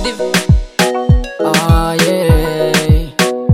Ah yeah,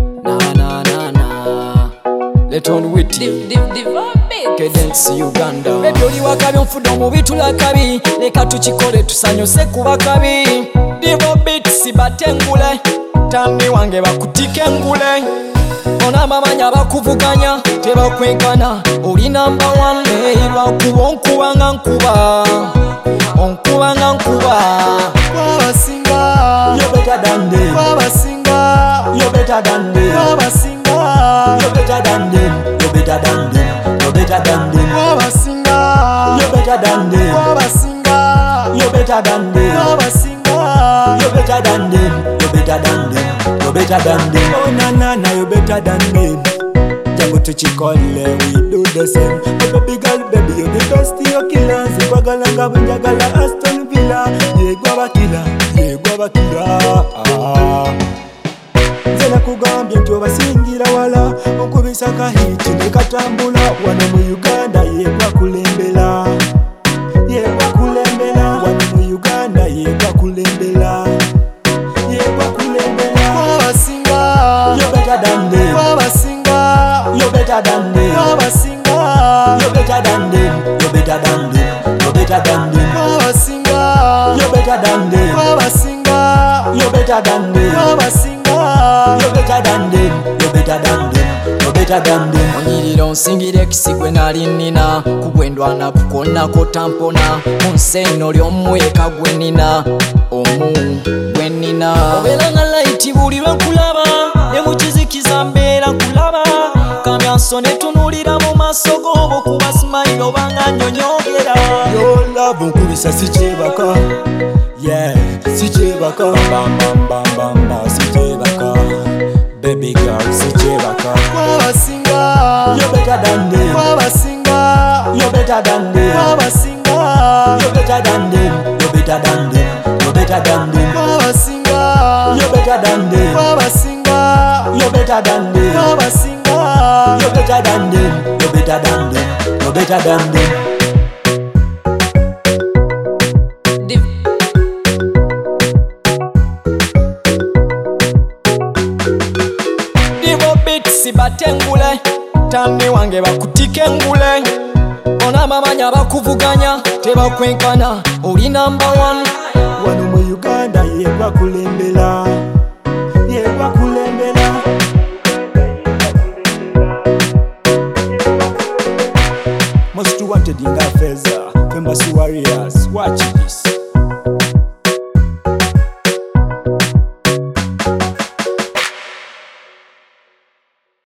na let on with you. Cadence Uganda. Baby oli wakabi onfudde omubitula kabi, leka tukikole tusanyuse kuba kabi. Divo beats batengule, tani wange bakutike ngule. Ona mamanya bakuvuganya, tebakwenkana. Oli number one, lwakuba onkubanga nkuba. Onkubanga nkuba. Wabasinga, you're better than them. wabasinga, You're better than them. wabasinga, You're better than them. You're better than them. You're better than them. wabasinga, You're better than them. wabasinga, You're better than them. wabasinga, You're better than them. You're better than them. You're better than them. Oh na, you're better than them. Jango tuchikole, we do the same. Oh baby girl, baby you're the best, you're killer. Zibagalanga bunjagala Aston Villa. Yegwa bakira. Nzela kugambye nti obasingira wala, okubisa kahiti ne katambula. Wano mu Uganda yegwa kulembera. Yegwa kulembera. Wano mu Uganda yegwa kulembera. Yegwa kulembera. wabasinga, You're better than them. wabasinga, You're better than them. wabasinga, You're better than them. You're better than them. You're better than them. wabasinga, You're better than them. wabasinga, You're better than them. wabasinga, You're better than them. You're better than them. You're better than them. Onyirira onsingire ekisigwe nali nnina, kugwendwana kukonako tampona. Munseno oli omweka gwe nnina, omu gwe nnina. Obeera nga layiti buli lwe nkulaba, ne mu kizikiza mbeera nkulaba. Kamyanso ne tunuulira mu maaso g'obo kuba simayiro obanga nnyonyogera. Your love nkubisa sikyebaka, yeah, sikyebaka. Bambambambamba sikyebaka, baby girl sikyebaka. wabasinga, You're better than them. wabasinga, You're better than them. wabasinga, You're better than them. You're better than them. You're better than them. wabasinga, You're better than them. wabasinga, You're better than them. wabasinga, You're better than them. You're better than them. You're better than them. Divo beats batengule, tani wange bakutike ngule. Ona mamanya bakuvuganya, tebakwenkana. Oli number one. Wano mu Uganda yegwa kulembera. Yegwa kulembera. Most wanted in Feza, Famous Warriors, watch this.